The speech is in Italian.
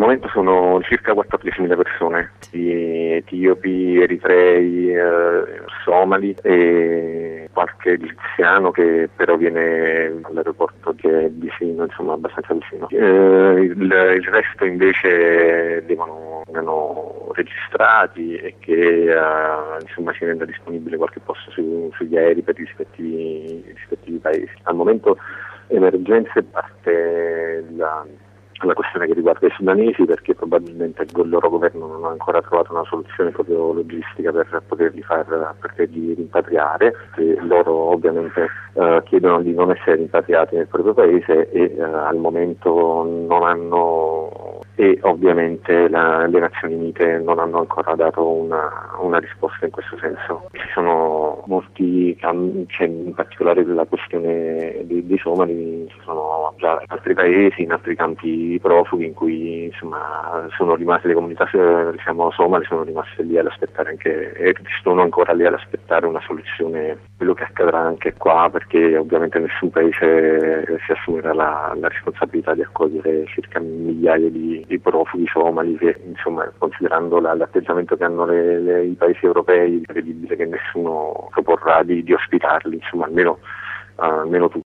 momento sono circa 14.000 persone, di etiopi, eritrei, somali e qualche egiziano che però viene all'aeroporto che è vicino, insomma abbastanza vicino. Il resto invece vengono registrati e che insomma si renda disponibile qualche posto sugli aerei per i rispettivi paesi. Al momento emergenze parte la questione che riguarda i sudanesi, perché probabilmente il loro governo non ha ancora trovato una soluzione proprio logistica per poterli rimpatriare. Loro ovviamente chiedono di non essere rimpatriati nel proprio paese e al momento non hanno, e ovviamente le Nazioni Unite non hanno ancora dato una risposta in questo senso. Ci sono molti c'è in particolare la questione dei somali, ci sono già in altri paesi, in altri campi profughi in cui insomma sono rimaste le comunità somali, sono rimaste lì ad aspettare e sono ancora lì ad aspettare una soluzione. Quello che accadrà anche qua, perché ovviamente nessun paese si assumerà la responsabilità di accogliere circa migliaia di profughi somali che, insomma, considerando l'atteggiamento che hanno i paesi europei, è credibile che nessuno proporrà di ospitarli, insomma almeno tutti.